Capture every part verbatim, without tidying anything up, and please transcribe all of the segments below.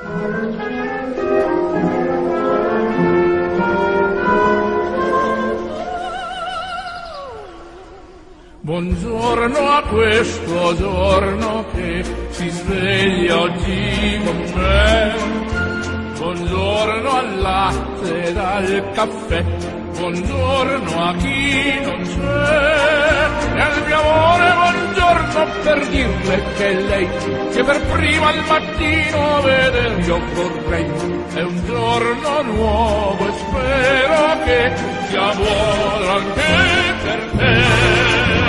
Buongiorno a questo giorno che si sveglia oggi con me. Buongiorno al latte ed al caffè. Buongiorno a chi non c'è. E al mio amore buongiorno per dirle che lei, che per prima al mattino veder io vorrei. È un giorno nuovo e spero che sia buono anche per te.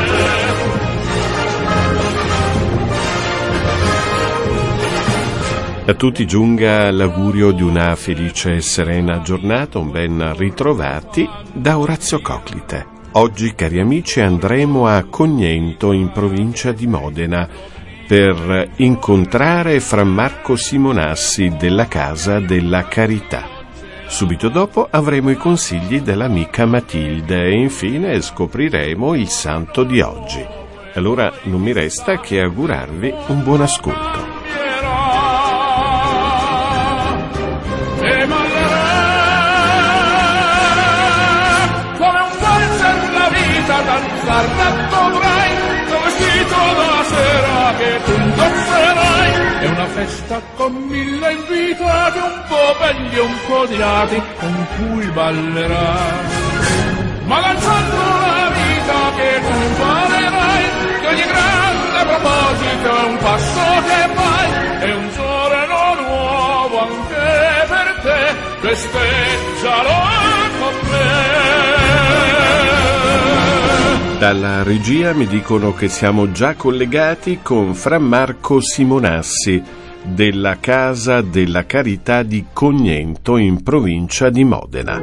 A tutti giunga l'augurio di una felice e serena giornata, un ben ritrovati da Orazio Coclite. Oggi, cari amici, andremo a Cognento, in provincia di Modena, per incontrare Fra Marco Simonassi della Casa della Carità. Subito dopo avremo i consigli dell'amica Matilde e infine scopriremo il santo di oggi. Allora non mi resta che augurarvi un buon ascolto. Dovrai, vestito da sera che tu indosserai. È una festa con mille invitati, un po' belli e un po' odiati, con cui ballerai. Ma lanciando la vita che tu imparerai, che ogni grande proposito è un passo che fai. È un giorno nuovo anche per te, festeggialo con me. Dalla regia mi dicono che siamo già collegati con Fra Marco Simonassi della Casa della Carità di Cognento, in provincia di Modena.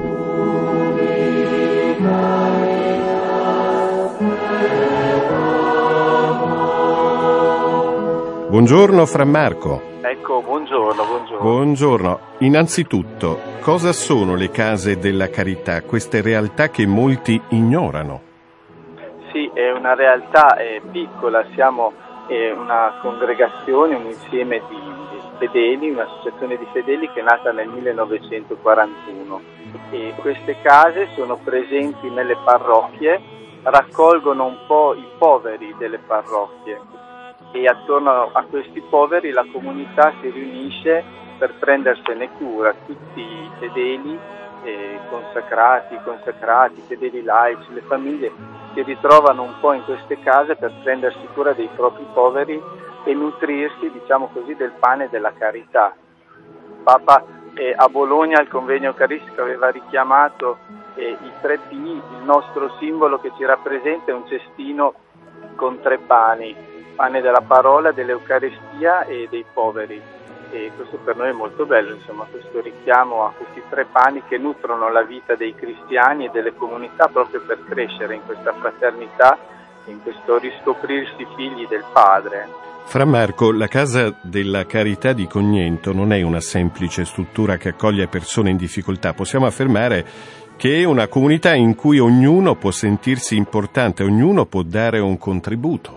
Buongiorno Fra Marco. Ecco, buongiorno, buongiorno. Buongiorno. Innanzitutto, cosa sono le Case della Carità, queste realtà che molti ignorano? Sì, è una realtà eh, piccola, siamo eh, una congregazione, un insieme di, di fedeli, un'associazione di fedeli che è nata nel millenovecentoquarantuno e queste case sono presenti nelle parrocchie, raccolgono un po' i poveri delle parrocchie e attorno a questi poveri la comunità si riunisce per prendersene cura, tutti i fedeli eh, consacrati, consacrati, fedeli laici, le famiglie si ritrovano un po' in queste case per prendersi cura dei propri poveri e nutrirsi, diciamo così, del pane della carità. Papa eh, a Bologna al convegno eucaristico aveva richiamato eh, i tre P, il nostro simbolo che ci rappresenta è un cestino con tre pani, pane della parola, dell'Eucaristia e dei poveri. E questo per noi è molto bello, insomma, questo richiamo a questi tre pani che nutrono la vita dei cristiani e delle comunità proprio per crescere in questa fraternità, in questo riscoprirsi figli del Padre. Fra Marco, la Casa della Carità di Cognento non è una semplice struttura che accoglie persone in difficoltà. Possiamo affermare che è una comunità in cui ognuno può sentirsi importante, ognuno può dare un contributo.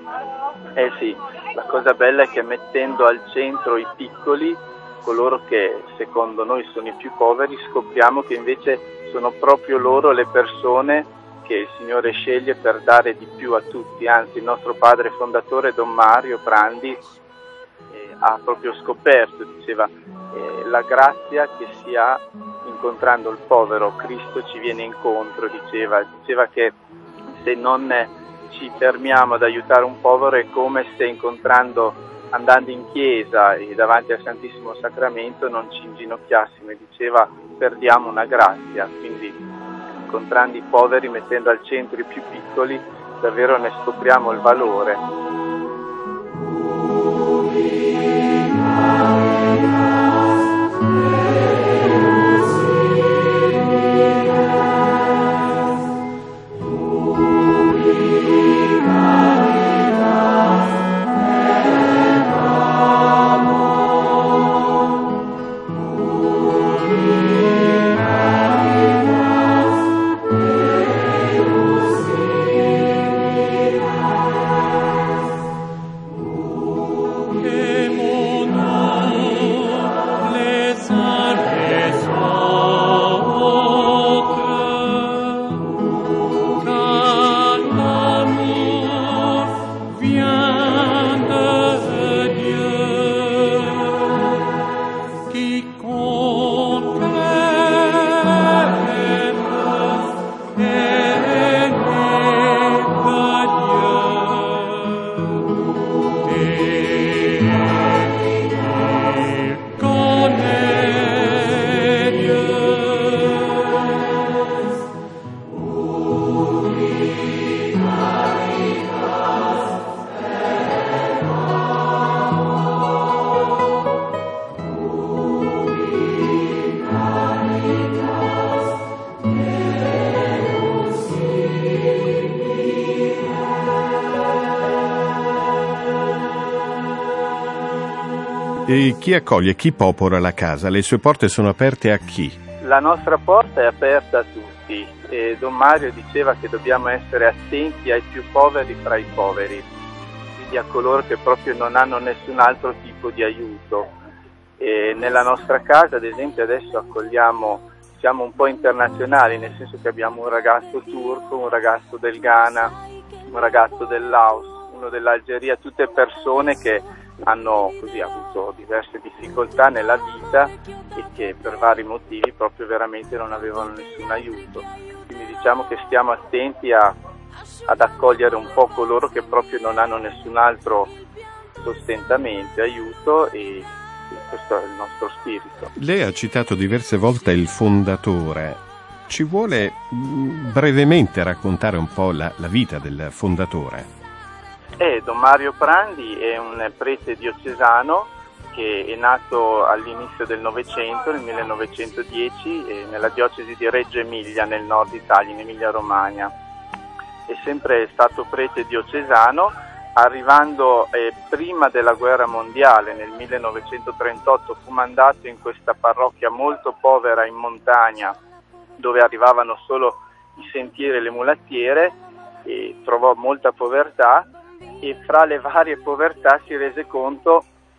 Eh sì. La cosa bella è che mettendo al centro i piccoli, coloro che secondo noi sono i più poveri, scopriamo che invece sono proprio loro le persone che il Signore sceglie per dare di più a tutti. Anzi, il nostro padre fondatore Don Mario Prandi eh, ha proprio scoperto, diceva, eh, la grazia che si ha incontrando il povero. Cristo ci viene incontro, diceva, diceva che se non ci fermiamo ad aiutare un povero è come se incontrando, andando in chiesa e davanti al Santissimo Sacramento non ci inginocchiassimo, e diceva perdiamo una grazia. Quindi incontrando i poveri, mettendo al centro i più piccoli, davvero ne scopriamo il valore. E chi accoglie, chi popola la casa? Le sue porte sono aperte a chi? La nostra porta è aperta a tutti e Don Mario diceva che dobbiamo essere attenti ai più poveri fra i poveri, quindi a coloro che proprio non hanno nessun altro tipo di aiuto. E nella nostra casa, ad esempio, adesso accogliamo, siamo un po' internazionali, nel senso che abbiamo un ragazzo turco, un ragazzo del Ghana, un ragazzo del Laos, uno dell'Algeria, tutte persone che hanno così avuto diverse difficoltà nella vita e che per vari motivi proprio veramente non avevano nessun aiuto. Quindi diciamo che stiamo attenti a, ad accogliere un po' coloro che proprio non hanno nessun altro sostentamento, aiuto, e questo è il nostro spirito. Lei ha citato diverse volte il fondatore. Ci vuole brevemente raccontare un po' la, la vita del fondatore? Eh, Don Mario Prandi è un prete diocesano che è nato all'inizio del Novecento, nel millenovecentodieci, eh, nella diocesi di Reggio Emilia, nel nord Italia, in Emilia Romagna. È sempre stato prete diocesano, arrivando eh, prima della guerra mondiale, nel millenovecentotrentotto, fu mandato in questa parrocchia molto povera in montagna, dove arrivavano solo i sentieri e le mulattiere, e trovò molta povertà. E fra le varie povertà si rese conto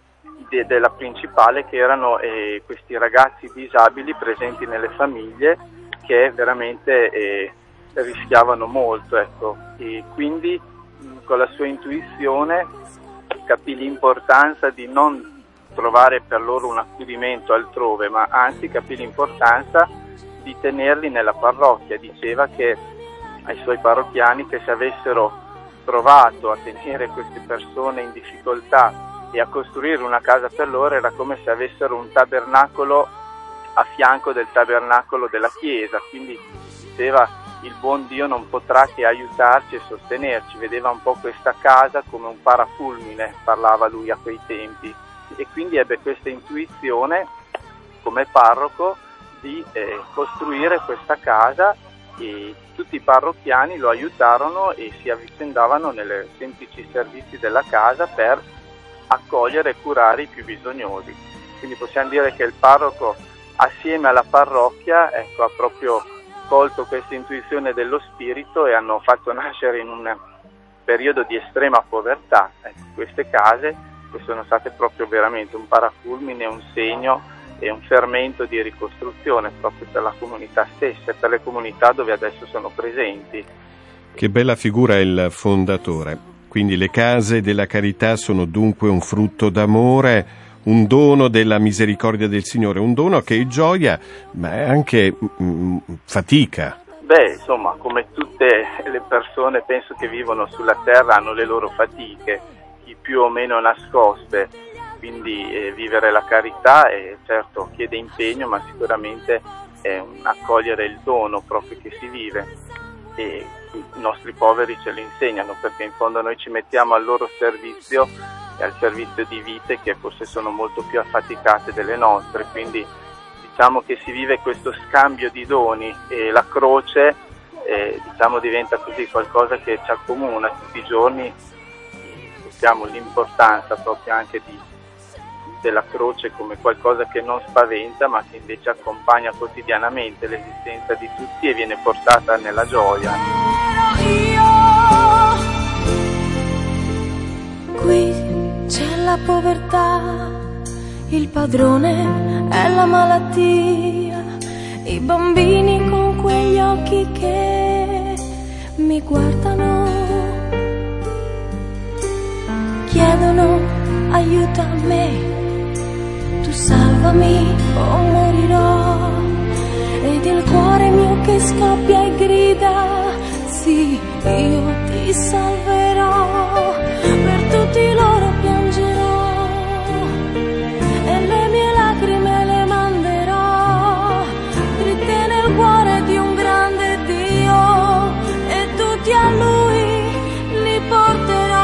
de- della principale, che erano eh, questi ragazzi disabili presenti nelle famiglie, che veramente eh, rischiavano molto, ecco. E quindi mh, con la sua intuizione capì l'importanza di non trovare per loro un accudimento altrove, ma anzi capì l'importanza di tenerli nella parrocchia. Diceva che ai suoi parrocchiani che se avessero provato a tenere queste persone in difficoltà e a costruire una casa per loro, era come se avessero un tabernacolo a fianco del tabernacolo della Chiesa. Quindi diceva: il buon Dio non potrà che aiutarci e sostenerci. Vedeva un po' questa casa come un parafulmine, parlava lui a quei tempi, e quindi ebbe questa intuizione come parroco di eh, costruire questa casa, e tutti i parrocchiani lo aiutarono e si avvicendavano nelle semplici servizi della casa per accogliere e curare i più bisognosi. Quindi possiamo dire che il parroco, assieme alla parrocchia, ecco, ha proprio colto questa intuizione dello spirito e hanno fatto nascere in un periodo di estrema povertà, ecco, queste case, che sono state proprio veramente un parafulmine, un segno e un fermento di ricostruzione proprio per la comunità stessa e per le comunità dove adesso sono presenti. Che bella figura il fondatore. Quindi le case della carità sono dunque un frutto d'amore, un dono della misericordia del Signore, un dono che è gioia, ma è anche mm, fatica. Beh, insomma, come tutte le persone penso che vivono sulla terra hanno le loro fatiche, chi più o meno nascoste. Quindi eh, vivere la carità eh, certo chiede impegno, ma sicuramente è un accogliere il dono proprio che si vive, e i nostri poveri ce lo insegnano, perché in fondo noi ci mettiamo al loro servizio e al servizio di vite che forse sono molto più affaticate delle nostre. Quindi diciamo che si vive questo scambio di doni, e la croce eh, diciamo diventa così qualcosa che ci accomuna tutti i giorni. Sentiamo l'importanza proprio anche di della croce come qualcosa che non spaventa, ma che invece accompagna quotidianamente l'esistenza di tutti e viene portata nella gioia. Qui c'è la povertà, il padrone è la malattia, i bambini con quegli occhi che mi guardano, chiedono aiuto a me. Tu salvami o morirò, ed il cuore mio che scoppia e grida, sì, io ti salverò, per tutti loro piangerò, e le mie lacrime le manderò, dritte nel cuore di un grande Dio, e tutti a Lui li porterò.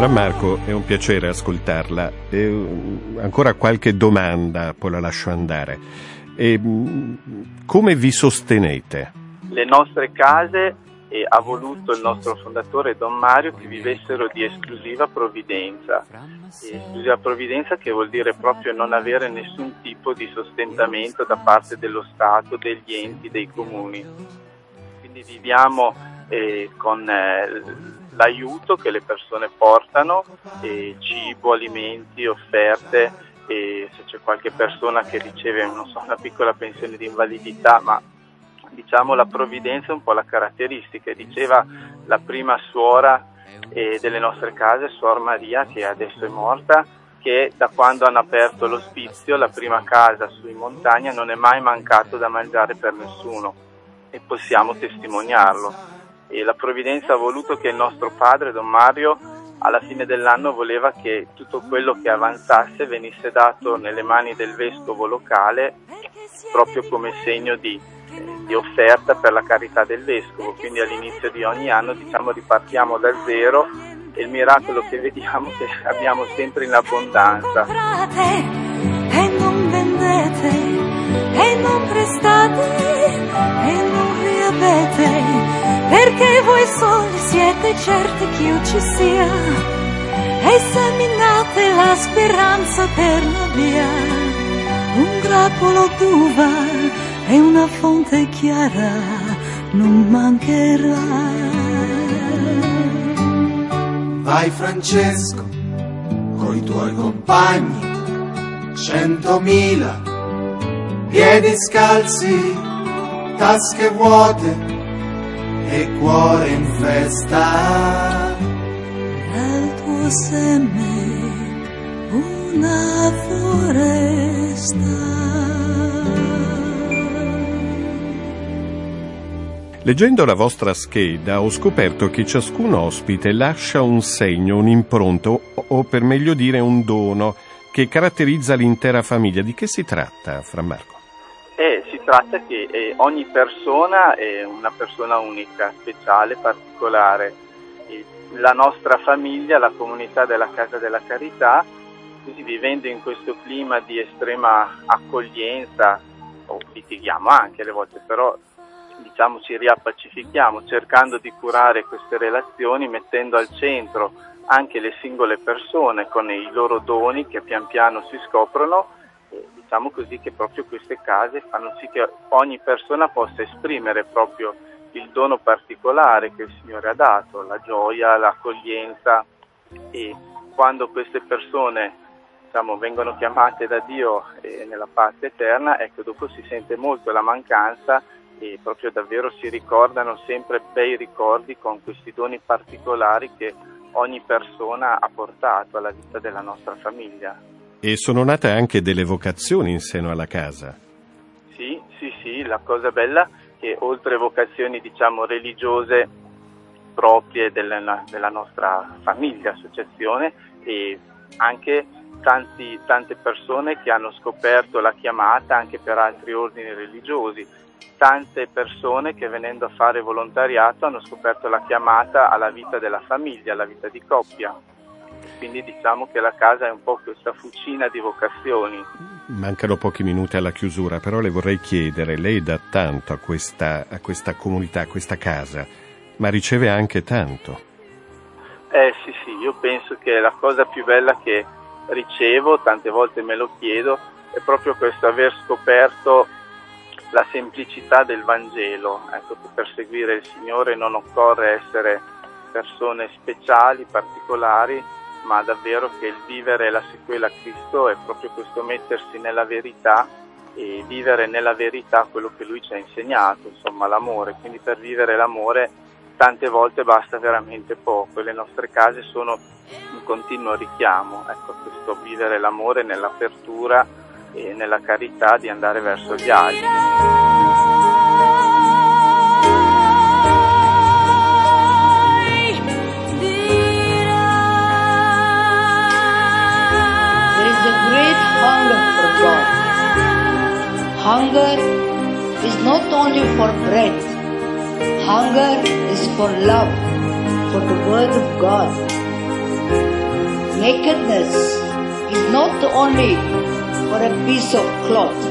Fra Marco, è un piacere ascoltarla. E ancora qualche domanda, poi la lascio andare. E, come vi sostenete? Le nostre case eh, ha voluto il nostro fondatore Don Mario che vivessero di esclusiva provvidenza. E esclusiva provvidenza che vuol dire proprio non avere nessun tipo di sostentamento da parte dello Stato, degli enti, dei comuni. Quindi viviamo eh, con eh, l'aiuto che le persone portano, eh, cibo, alimenti, offerte, e se c'è qualche persona che riceve, non so, una piccola pensione di invalidità, ma diciamo la provvidenza è un po' la caratteristica. Diceva la prima suora eh, delle nostre case, Suor Maria, che adesso è morta, che da quando hanno aperto l'ospizio, la prima casa su in montagna, non è mai mancato da mangiare per nessuno, e possiamo testimoniarlo. E la provvidenza ha voluto che il nostro padre, Don Mario, alla fine dell'anno voleva che tutto quello che avanzasse venisse dato nelle mani del vescovo locale, proprio come segno di, eh, di offerta per la carità del vescovo. Quindi all'inizio di ogni anno, diciamo, ripartiamo da zero, e il miracolo che vediamo è che abbiamo sempre in abbondanza. E non vendete, e non prestate, e non riavete, perché voi soli siete certi che io ci sia, e seminate la speranza per la via. Un grappolo d'uva e una fonte chiara non mancherà. Vai Francesco, coi tuoi compagni, centomila, piedi scalzi, tasche vuote e cuore in festa. Dal tuo seme una foresta. Leggendo la vostra scheda ho scoperto che ciascun ospite lascia un segno, un'impronta, o per meglio dire un dono, che caratterizza l'intera famiglia. Di che si tratta, Fra Marco? Eh, si tratta che eh, ogni persona è una persona unica, speciale, particolare. E la nostra famiglia, la comunità della Casa della Carità, così vivendo in questo clima di estrema accoglienza, o litighiamo anche alle volte, però diciamo ci riappacifichiamo, cercando di curare queste relazioni, mettendo al centro anche le singole persone con i loro doni che pian piano si scoprono. Diciamo così che proprio queste case fanno sì che ogni persona possa esprimere proprio il dono particolare che il Signore ha dato, la gioia, l'accoglienza. E quando queste persone, diciamo, vengono chiamate da Dio eh, nella patria eterna, ecco, dopo si sente molto la mancanza, e proprio davvero si ricordano sempre bei ricordi con questi doni particolari che ogni persona ha portato alla vita della nostra famiglia. E sono nate anche delle vocazioni in seno alla casa. Sì, sì, sì, la cosa bella è che oltre vocazioni, diciamo, religiose proprie della, della nostra famiglia, associazione, e anche tanti, tante persone che hanno scoperto la chiamata anche per altri ordini religiosi, tante persone che venendo a fare volontariato hanno scoperto la chiamata alla vita della famiglia, alla vita di coppia. Quindi diciamo che la casa è un po' questa fucina di vocazioni. Mancano pochi minuti alla chiusura, però le vorrei chiedere, lei dà tanto a questa, a questa comunità, a questa casa, ma riceve anche tanto. Eh sì sì, io penso che la cosa più bella che ricevo, tante volte me lo chiedo, è proprio questo aver scoperto la semplicità del Vangelo. Ecco, che per seguire il Signore non occorre essere persone speciali, particolari, ma davvero che il vivere la sequela a Cristo è proprio questo mettersi nella verità e vivere nella verità quello che Lui ci ha insegnato, insomma l'amore. Quindi per vivere l'amore tante volte basta veramente poco, e le nostre case sono un continuo richiamo, ecco, questo vivere l'amore nell'apertura e nella carità di andare verso gli altri. Hunger is not only for bread. Hunger is for love, for the word of God. nakedness is not only for a piece of cloth,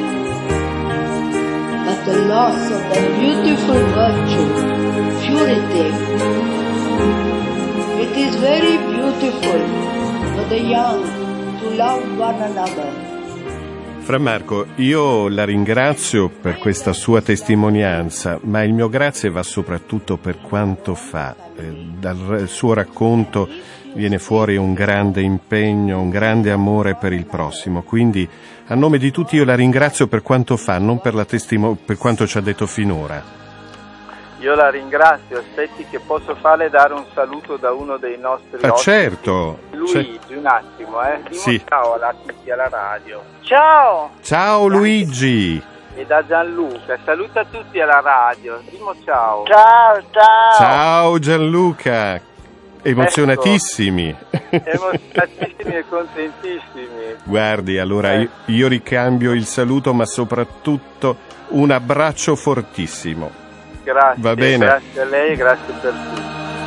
but the loss of the beautiful virtue, purity. It is very beautiful for the young to love one another. Fra Marco, io la ringrazio per questa sua testimonianza, ma il mio grazie va soprattutto per quanto fa. Eh, dal suo racconto viene fuori un grande impegno, un grande amore per il prossimo. Quindi, a nome di tutti, io la ringrazio per quanto fa, non per, la testimo- per quanto ci ha detto finora. Io la ringrazio, aspetti che posso fare dare un saluto da uno dei nostri Ah, ospiti. certo. Luigi, C'è... un attimo, eh. Dimo Sì. ciao alla tutti alla radio. Ciao! Ciao Luigi! E da Gianluca, saluta tutti alla radio. Dimo ciao. Ciao, ciao. Ciao Gianluca! Emozionatissimi. Emozionatissimi e contentissimi. Guardi, allora io, io ricambio il saluto, ma soprattutto un abbraccio fortissimo. Grazie, Va bene. Grazie a lei e grazie per tutto.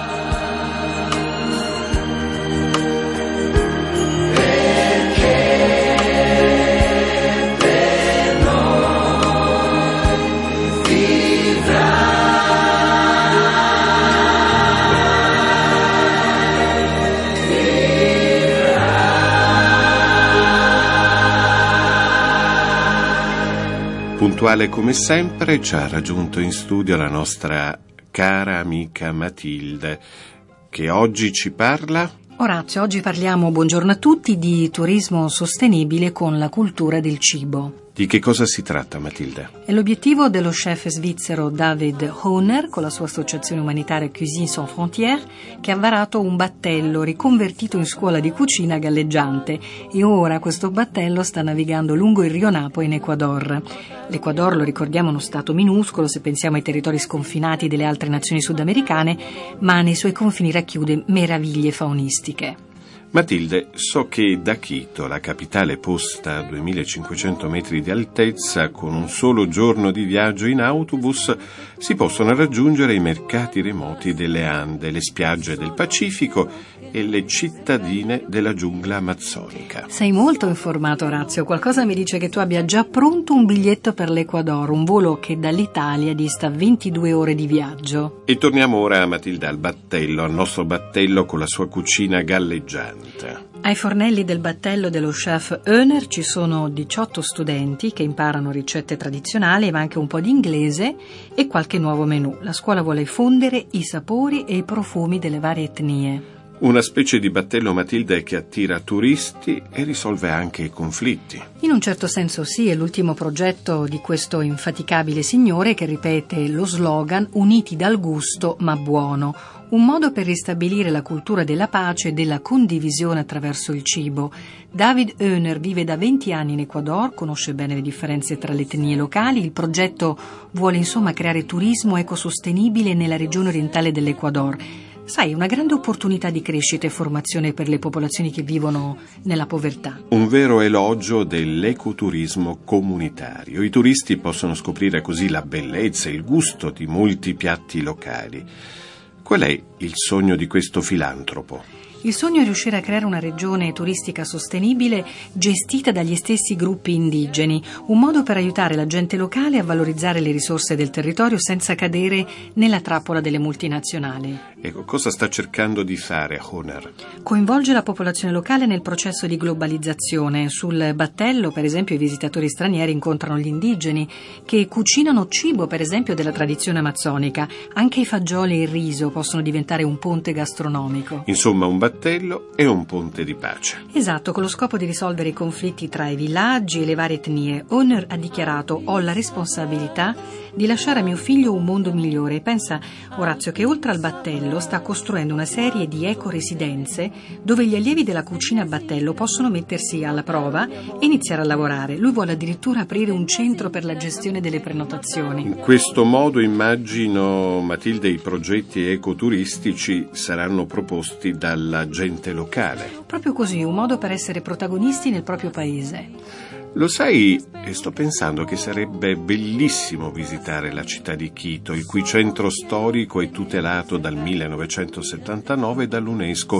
Puntuale come sempre ci ha raggiunto in studio la nostra cara amica Matilde, che oggi ci parla. Orazio, oggi parliamo, buongiorno a tutti, di turismo sostenibile con la cultura del cibo. Di che cosa si tratta, Matilde? È l'obiettivo dello chef svizzero David Hohner con la sua associazione umanitaria Cuisine Sans Frontières, che ha varato un battello riconvertito in scuola di cucina galleggiante, e ora questo battello sta navigando lungo il Rio Napo in Ecuador. L'Ecuador, lo ricordiamo, è uno stato minuscolo se pensiamo ai territori sconfinati delle altre nazioni sudamericane, ma nei suoi confini racchiude meraviglie faunistiche. Matilde, so che da Quito, la capitale posta a duemilacinquecento metri di altezza, con un solo giorno di viaggio in autobus, si possono raggiungere i mercati remoti delle Ande, le spiagge del Pacifico e le cittadine della giungla amazzonica. Sei molto informato, Orazio. Qualcosa mi dice che tu abbia già pronto un biglietto per l'Ecuador, un volo che dall'Italia dista ventidue ore di viaggio. E torniamo ora, Matilde, al battello, al nostro battello con la sua cucina galleggiante. Ai fornelli del battello dello chef Hohner ci sono diciotto studenti che imparano ricette tradizionali, ma anche un po' di inglese e qualche nuovo menù. La scuola vuole fondere i sapori e i profumi delle varie etnie. Una specie di battello, Matilde, che attira turisti e risolve anche i conflitti. In un certo senso sì, è l'ultimo progetto di questo infaticabile signore che ripete lo slogan «Uniti dal gusto ma buono», un modo per ristabilire la cultura della pace e della condivisione attraverso il cibo. David Hohner vive da venti anni in Ecuador, conosce bene le differenze tra le etnie locali. Il progetto vuole insomma creare turismo ecosostenibile nella regione orientale dell'Ecuador. Sai, una grande opportunità di crescita e formazione per le popolazioni che vivono nella povertà. Un vero elogio dell'ecoturismo comunitario. I turisti possono scoprire così la bellezza e il gusto di molti piatti locali. Qual è il sogno di questo filantropo? Il sogno è riuscire a creare una regione turistica sostenibile gestita dagli stessi gruppi indigeni, un modo per aiutare la gente locale a valorizzare le risorse del territorio senza cadere nella trappola delle multinazionali. Ecco, cosa sta cercando di fare Hohner? Coinvolge la popolazione locale nel processo di globalizzazione. Sul battello, per esempio, i visitatori stranieri incontrano gli indigeni che cucinano cibo, per esempio, della tradizione amazzonica. Anche i fagioli e il riso possono diventare un ponte gastronomico. Insomma, un battello e un ponte di pace. Esatto, con lo scopo di risolvere i conflitti tra i villaggi e le varie etnie. Hohner ha dichiarato: ho la responsabilità di lasciare a mio figlio un mondo migliore. E pensa, Orazio, che oltre al battello sta costruendo una serie di eco-residenze dove gli allievi della cucina a battello possono mettersi alla prova e iniziare a lavorare. Lui vuole addirittura aprire un centro per la gestione delle prenotazioni. In questo modo, immagino, Matilde, i progetti ecoturistici saranno proposti dalla gente locale. Proprio così, un modo per essere protagonisti nel proprio paese. Lo sai, sto pensando che sarebbe bellissimo visitare la città di Quito, il cui centro storico è tutelato dal millenovecentosettantanove dall'UNESCO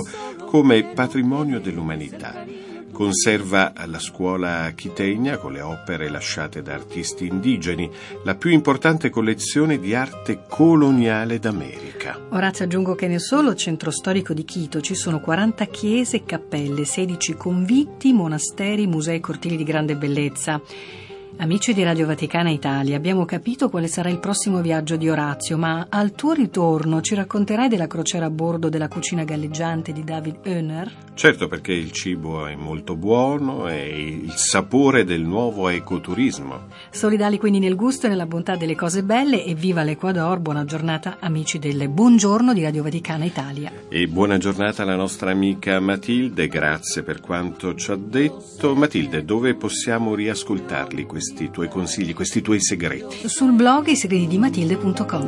come patrimonio dell'umanità. Conserva la scuola Chitegna con le opere lasciate da artisti indigeni, la più importante collezione di arte coloniale d'America. Orazio, aggiungo che nel solo centro storico di Quito ci sono quaranta chiese e cappelle, sedici convitti, monasteri, musei e cortili di grande bellezza. Amici di Radio Vaticana Italia, abbiamo capito quale sarà il prossimo viaggio di Orazio, ma al tuo ritorno ci racconterai della crociera a bordo della cucina galleggiante di David Hoehner? Certo, perché il cibo è molto buono e il sapore del nuovo ecoturismo. Solidali quindi nel gusto e nella bontà delle cose belle, e viva l'Ecuador. Buona giornata amici del Buongiorno di Radio Vaticana Italia. E buona giornata alla nostra amica Matilde, grazie per quanto ci ha detto. Matilde, dove possiamo riascoltarli questi tuoi consigli, questi tuoi segreti? Sul blog i segreti di matilde punto com.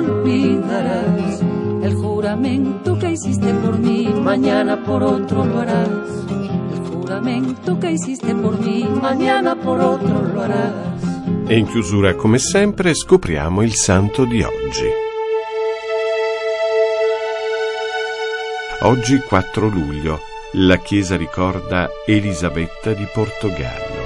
El juramento que hiciste por mí, mañana por otro lo harás. El juramento que hiciste por mí, mañana por otro lo harás. E in chiusura, come sempre, scopriamo il santo di oggi. Oggi, quattro luglio, la Chiesa ricorda Elisabetta di Portogallo.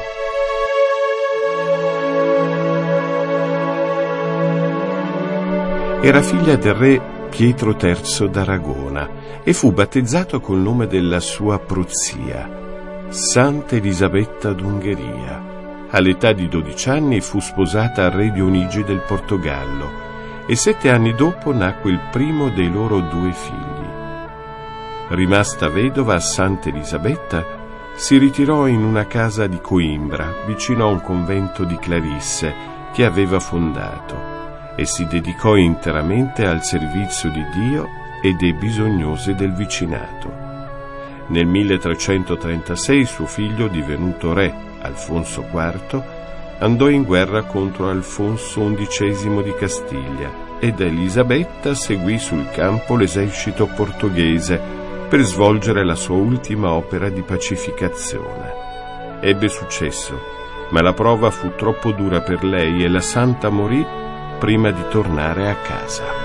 Era figlia del re Pietro terzo d'Aragona e fu battezzato col nome della sua prozia, Santa Elisabetta d'Ungheria. All'età di dodici anni fu sposata al re Dionigi del Portogallo e sette anni dopo nacque il primo dei loro due figli. Rimasta vedova, Santa Elisabetta si ritirò in una casa di Coimbra, vicino a un convento di Clarisse che aveva fondato, e si dedicò interamente al servizio di Dio e dei bisognosi del vicinato. Nel milletrecentotrentasei suo figlio, divenuto re, Alfonso quarto, andò in guerra contro Alfonso undicesimo di Castiglia ed Elisabetta seguì sul campo l'esercito portoghese per svolgere la sua ultima opera di pacificazione. Ebbe successo, ma la prova fu troppo dura per lei e la santa morì prima di tornare a casa.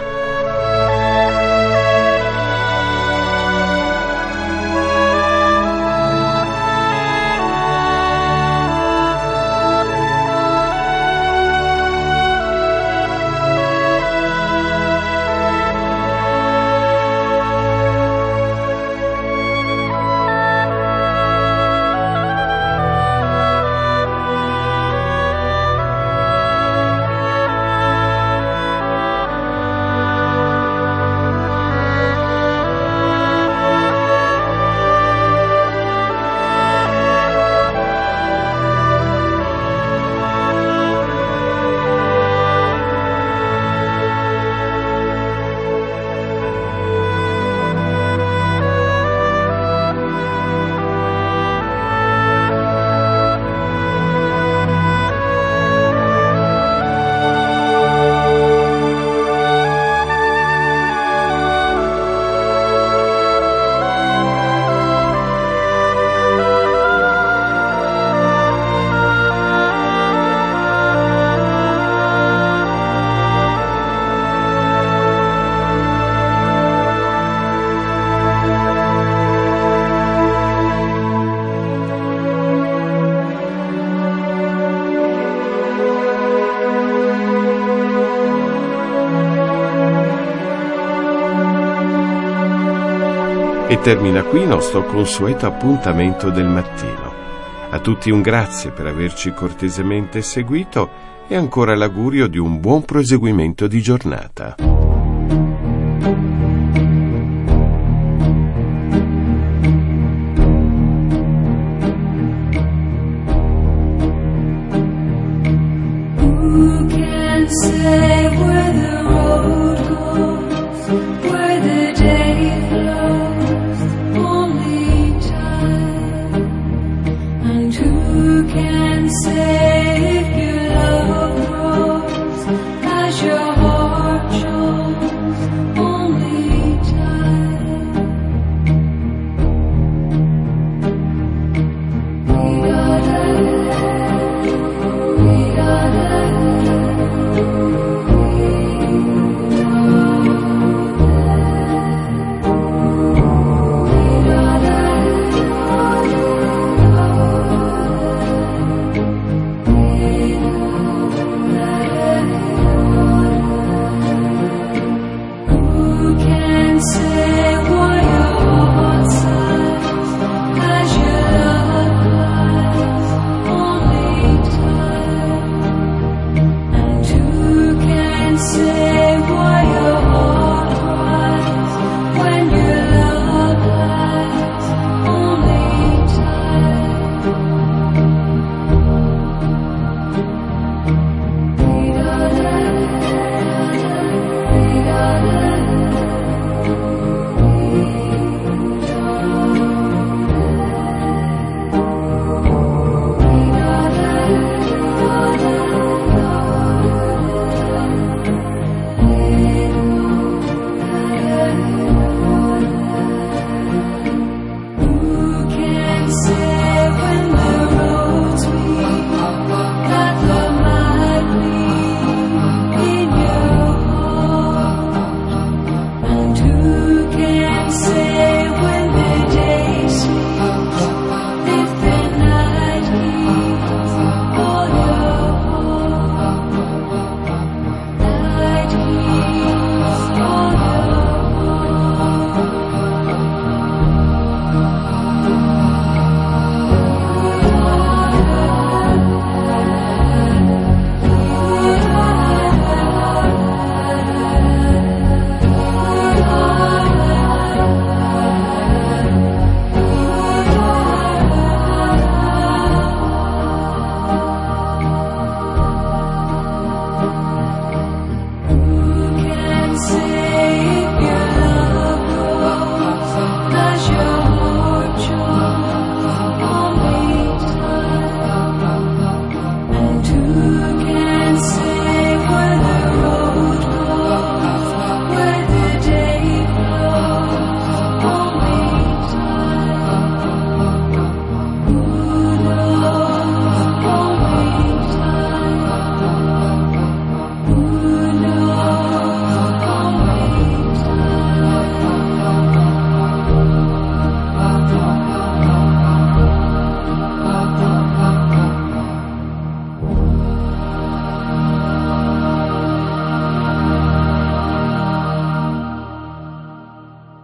E termina qui il nostro consueto appuntamento del mattino. A tutti un grazie per averci cortesemente seguito e ancora l'augurio di un buon proseguimento di giornata.